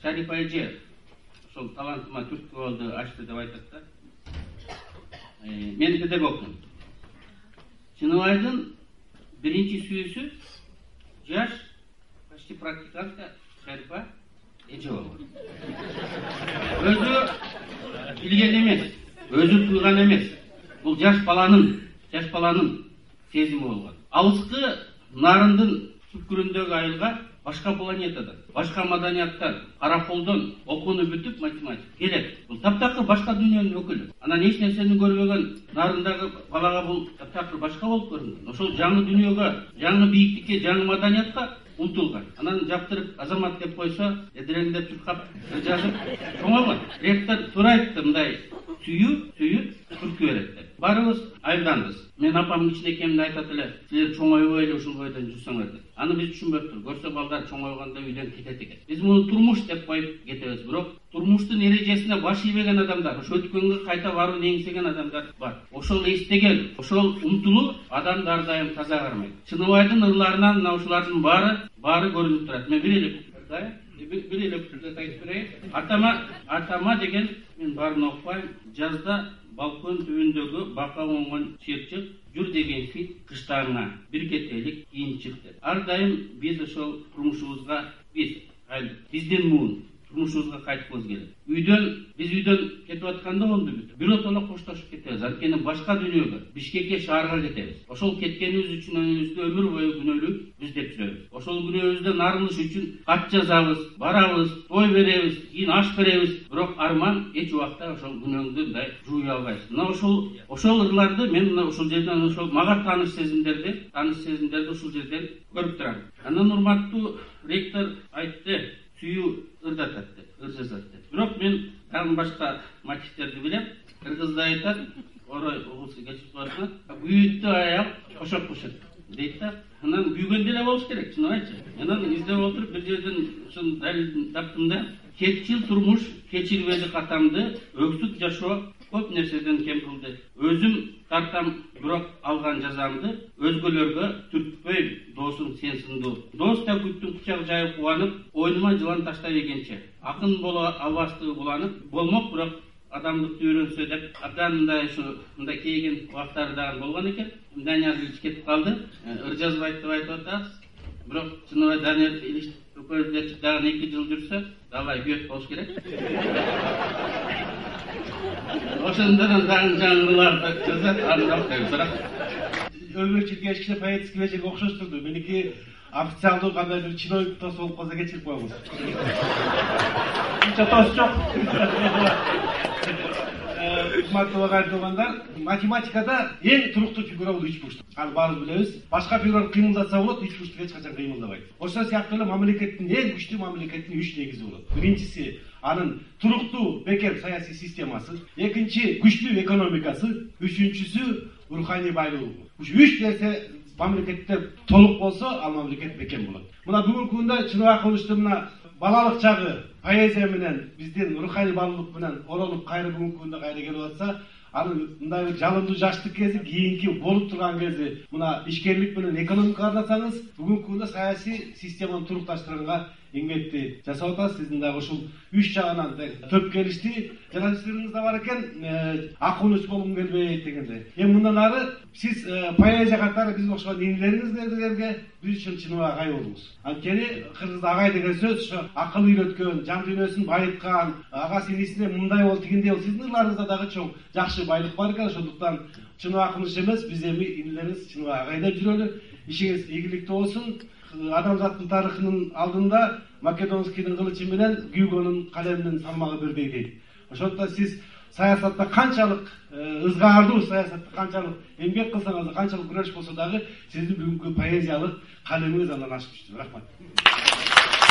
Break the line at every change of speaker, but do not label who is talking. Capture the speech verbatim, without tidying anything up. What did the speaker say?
Шарипа эже ошол талантыма түрткү болду, ачты деп айтат да. Мен педагогмун. Чыныбайдын биринчи сүйүүсү жаш почти практикантка Шарипа эже болгон. Өзү билген эмес, өзү туйган эмес. Бул жаш баланын, жаш баланын сезими болгон. Алыскы нарындын түкпүрүндөгү айылга башка планетадан, башка маданияттан, караколдон окууну бүтүп математик келет. Бул таптакыр башка дүйнөнүн өкүлү. Анан эч нерсени көрбөгөн нарындагы балага бул таптакыр башка болуп көрүнгөн. Ошол жаңы дүйнөгө, жаңы бийиктикке, жаңы маданиятка умтулган. Анан жаптырып азамат деп койсо, эдиреңдеп чуркап жазып чоңойгон. Ректор туура айтты, мындай сүйүү, сүйүү түрткү берет деп. Барыбыз айылданбыз. Мен апам кичинекемде айтат эле, силер чоңойбой эле ушул бойдон жүрсөңөр деп. Аны биз түшүнбөптүр. Көрсө балдар чоңойгондо үйдөн кетет экен. Биз муну турмуш деп коюп кетебиз, бирок турмуштун эрежесине баш ийбеген адамдар, ошо өткөнгө кайта барууну эңсеген адамдар бар. Ошол эстеген, ошол умтулуу адамды ар дайым таза кармайт. Чыныбайдын ырларынан мына ушулардын баары, баары көрүнүп турат. Мен бир эле бир эле пикирди айтып берейин. Атама, атама деген мен баарын окупайм. Жазда балкон түбүндөгү бака оңгон чырчык, жүр деген фит кыштагыңа бир кетелик кийин чык деп. Ар дайым биз ошол турмушубузга, биз биздин муун турмушубузга кайткыбыз келет. Үйдөн, биз үйдөн кетип атканда болду бүт. Биротоло коштошуп кетебиз. Анткени башка дүйнөгө, Бишкекке, шаарга кетебиз. Ошол кеткенибиз үчүн өзүбүздү өмүр бою күнөөлүк биз деп жүрөбүз. Ошол күнөөбүздөн арылыш үчүн кат жазабыз, барабыз, той беребиз, кийин аш беребиз. Бирок арман эч убакта ошол күнөөңдү мындай жууй албайсың. Мына ошол ошол ырларды мен мына ошол жерден ошол мага тааныш сезимдерди, тааныш сезимдерди ушул жерден көрүп турам. Анан урматтуу ректор айтты, сүйүү ырдатат деп, ыр жазат деп. Бирок мен дагы башка мотивтерди билем. Кыргызда айтат, орой угулсу кечип барса, бүйүттү аяп кошоп кошот дейт да. Анан күйгөн деле болуш керек, чыныбайчы. Анан издеп отуруп бир жерден ушун далилин таптым да. Кетчил турмуш кечирбеди катамды, өксүк жашоо көп нерседен кем кылды. Өзүм тартам, бирок алган жазамды өзгөлөргө түрткпөйм, досум сен сындуу. Дос да күттүн кучак жайып кубанып, ойнума жылан таштап экенче. Акын боло албастыгы буланып, болмок бирок адамдыкты үйрөнсө деп, абдан мындай ушу мындай кейген убактары дагы болгон экен. Данияр Ильич кетип калды, ыр жазбайт деп айтып атабыз. Бирок чыныбай Данияр Ильич көздөчүп дагы эки жыл жүрсө, далай бүйөт болуш керек. Ошондон дагы жаңыларды жазат, андак деп бирок
өмүрчүлүк кичине поэтический вечерге окшоштурду. Меники официалдуу кандайдыр чиновник тос болуп калса кечирип коебуз. Унча тос жок. Урматтуу агайдылар, математикада эң туруктуу фигура бул үч бурчтук. Аны баарыбыз билебиз. Башка фигура кыймылдатса болот, үч бурчтук эч качан кыймылдабайт. Ошол сыяктуу эле мамлекеттин эң күчтүү мамлекеттин үч негизи болот. Биринчиси анын туруктуу бекем саясий системасы, экинчи күчтүү экономикасы, үчүнчүсү руханий байлыгы. Ушу үч нерсе мамлекетте толук болсо, ал мамлекет бекем болот. Мына бүгүнкү күндө чыныбай кылычтын мына балалык чагы поэзия менен, биздин руханий баалуулук менен оролуп кайра бүгүнкү күндө кайра келип атса, анын мындай бир жалындуу жаштык кези, кийинки болуп турган кези, мына ишкерлик менен экономика карасаңыз, бүгүнкү күндө саясий системаны турукташтырганга эмгекти жасап атасыз. Сиздин дагы ушул үч жагынан төп келишти. Жана сиздериңизде бар экен, акунуч болгум келбейт дегенде. Эми мындан ары сиз поэзия катары биз окшогон инилериңиздерге биз үчүн чыныбай агай болуңуз. Анткени кыргызда агай деген сөз ошо акыл үйрөткөн, жан дүйнөсүн байыткан, ага синисине мындай бол, тигиндей бол. Сиздин ырларыңызда дагы чоң жакшы байлык бар экен. Ошондуктан чыныбай кылыч эмес, биз эми инилериңиз чыныбай агайда жүрөлү. Ишиңиз ийгиликтүү болсун. Адамзаттын тарыхынын алдында Македонскийдин кылычы менен күйгөнүн калеминин салмагы бирдей дейт. Ошондуктан сиз саясатта канчалык ызгаардуу, саясатта канчалык эмгек кылсаңыз, канчалык күрөш болсо дагы сиздин бүгүнкү поэзиялык калемиңиз андан ашып түштү. Рахмат.